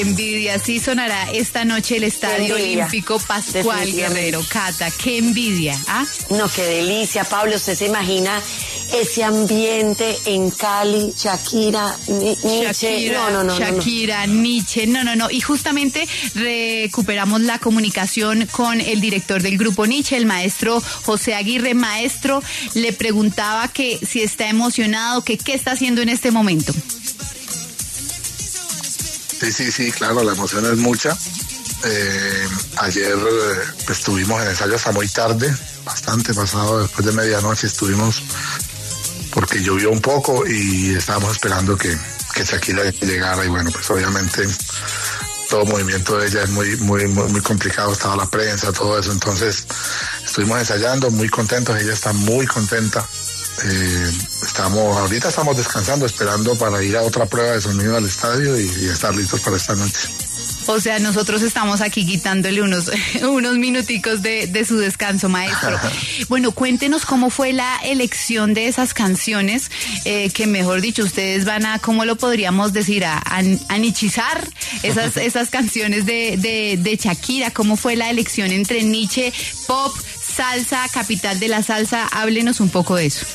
Envidia, sí sonará esta noche el Estadio Olímpico Pascual Guerrero. Cata, qué envidia, ¿ah? No, qué delicia, Pablo. ¿Usted se imagina ese ambiente en Cali? Shakira, Nietzsche. Shakira, Nietzsche, no. Y justamente recuperamos la comunicación con el director del grupo Nietzsche, el maestro José Aguirre. Maestro, le preguntaba que si está emocionado, que qué está haciendo en este momento. Sí, claro, la emoción es mucha. Ayer estuvimos en ensayo hasta muy tarde, bastante pasado, después de medianoche estuvimos, porque llovió un poco y estábamos esperando que Shakira llegara, y bueno, pues obviamente todo movimiento de ella es muy complicado, estaba la prensa, todo eso, entonces estuvimos ensayando, muy contentos, ella está muy contenta. Ahorita estamos descansando, esperando para ir a otra prueba de sonido al estadio y estar listos para esta noche. O sea, nosotros estamos aquí quitándole unos minuticos de su descanso, maestro. Bueno, cuéntenos cómo fue la elección de esas canciones, que mejor dicho, ustedes van a, ¿cómo lo podríamos decir? A nichizar esas canciones de Shakira. ¿Cómo fue la elección entre Nietzsche, pop, salsa, capital de la salsa? Háblenos un poco de eso.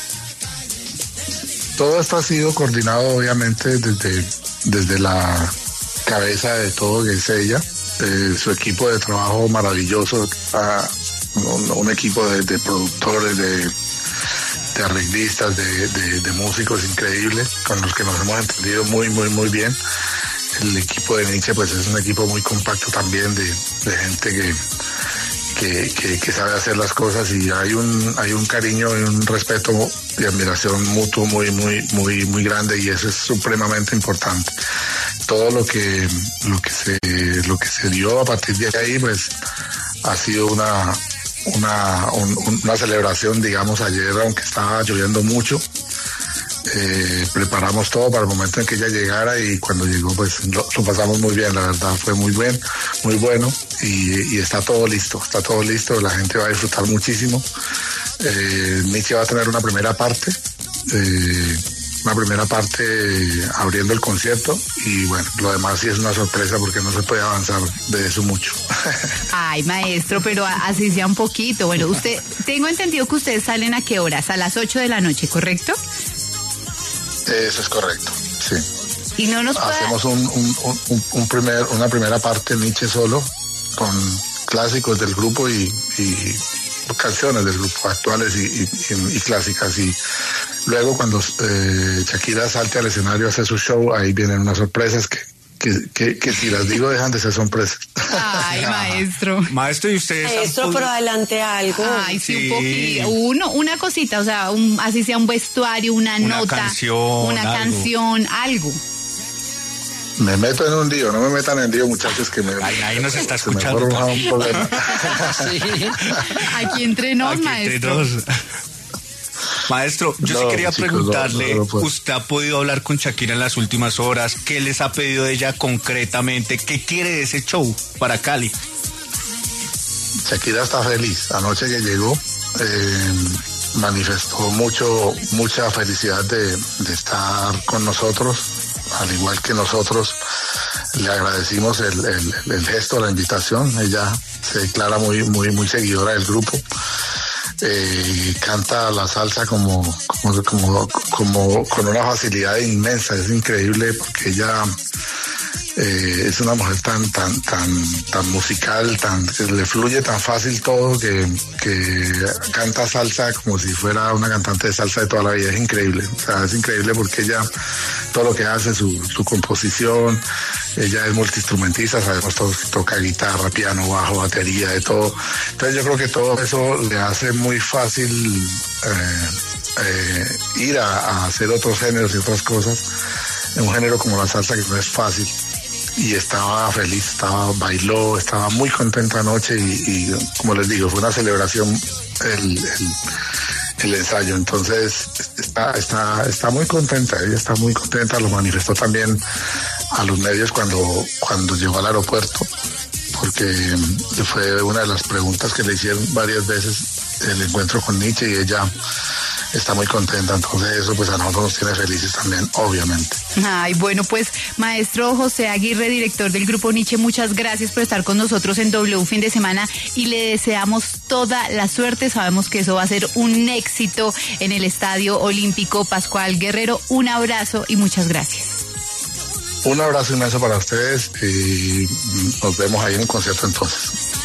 Todo esto ha sido coordinado, obviamente, desde la cabeza de todo, que es ella, su equipo de trabajo maravilloso, un equipo de productores, de arreglistas, de músicos increíbles, con los que nos hemos entendido muy bien. El equipo de Nietzsche pues es un equipo muy compacto también, de gente que sabe hacer las cosas, y hay un cariño y un respeto y admiración mutuo muy grande, y eso es supremamente importante. Todo lo que se dio a partir de ahí pues ha sido una celebración, digamos. Ayer, aunque estaba lloviendo mucho, preparamos todo para el momento en que ella llegara, y cuando llegó pues lo pasamos muy bien, la verdad fue muy bueno, y está todo listo, la gente va a disfrutar muchísimo. Nietzsche va a tener una primera parte abriendo el concierto, y bueno, lo demás sí es una sorpresa porque no se puede avanzar de eso mucho. Ay, maestro, pero así sea un poquito. Bueno, tengo entendido que ustedes salen ¿a qué horas? A las 8 de la noche, ¿correcto? Eso es correcto, sí. Y no nos hacemos una primera parte Nietzsche solo, con clásicos del grupo y canciones del grupo, actuales y clásicas, y luego cuando Shakira salte al escenario a hacer su show, ahí vienen unas sorpresas que si las digo dejan de ser sorpresas. Ay, maestro. Maestro, ¿y ustedes? Maestro, pero adelante algo. Ay, sí, un poquito. Una cosita, o sea, así sea un vestuario, una nota, canción, algo. Me meto en un lío, no me metan en lío, muchachos, que ahí nos está escuchando. Un problema. Sí. Aquí entre nos, maestro. Maestro, yo sí quería preguntarle, ¿usted ha podido hablar con Shakira en las últimas horas? ¿Qué les ha pedido ella concretamente? ¿Qué quiere de ese show para Cali? Shakira está feliz. Anoche que llegó, manifestó mucha felicidad de estar con nosotros, al igual que nosotros le agradecimos el gesto, la invitación. Ella se declara muy seguidora del grupo. Canta la salsa como con una facilidad inmensa, es increíble, porque ella es una mujer tan musical, que le fluye tan fácil todo, que canta salsa como si fuera una cantante de salsa de toda la vida. Es increíble, o sea, es increíble porque ella, todo lo que hace, su composición, ella es multiinstrumentista, sabemos todos que toca guitarra, piano, bajo, batería, de todo. Entonces yo creo que todo eso le hace muy fácil ir a hacer otros géneros y otras cosas, en un género como la salsa, que no es fácil. Y estaba feliz, bailó, estaba muy contenta anoche, y como les digo, fue una celebración el ensayo. Entonces está muy contenta, ella está muy contenta, lo manifestó también a los medios cuando llegó al aeropuerto, porque fue una de las preguntas que le hicieron varias veces, el encuentro con Nietzsche, y ella está muy contenta, entonces eso pues a nosotros nos tiene felices también, obviamente. Ay, bueno, pues maestro José Aguirre, director del Grupo Niche, muchas gracias por estar con nosotros en W Fin de Semana y le deseamos toda la suerte. Sabemos que eso va a ser un éxito en el Estadio Olímpico Pascual Guerrero. Un abrazo y muchas gracias. Un abrazo inmenso para ustedes y nos vemos ahí en el concierto entonces.